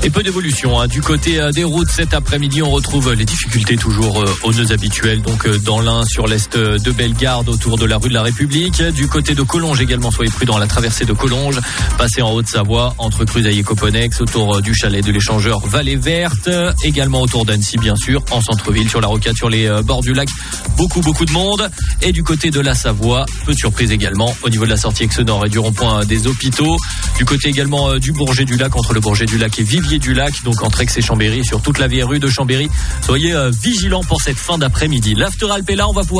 Et peu d'évolution du côté des routes cet après-midi. On retrouve les difficultés toujours aux nœuds habituels. Donc dans l'Ain, sur l'est de Bellegarde, autour de la rue de la République. Du côté de Collonges également, soyez prudents. La traversée de Collonges, passez en Haute-Savoie, entre Cruzaille et Coponex, autour du chalet de l'échangeur Vallée Verte. Également autour d'Annecy, bien sûr, en centre-ville, sur la rocade, sur les bords du lac. Beaucoup de monde. Et du côté de la Savoie, peu de surprise également, au niveau de la sortie Aix-Nord et du rond-point des Hôpitaux. Du côté également du Bourget du Lac, entre le Bourget du Lac et Vivier du Lac, donc entre Aix et Chambéry, sur toute la vieille rue de Chambéry. Soyez vigilants pour cette fin d'après-midi. L'After Alp est là, on va pouvoir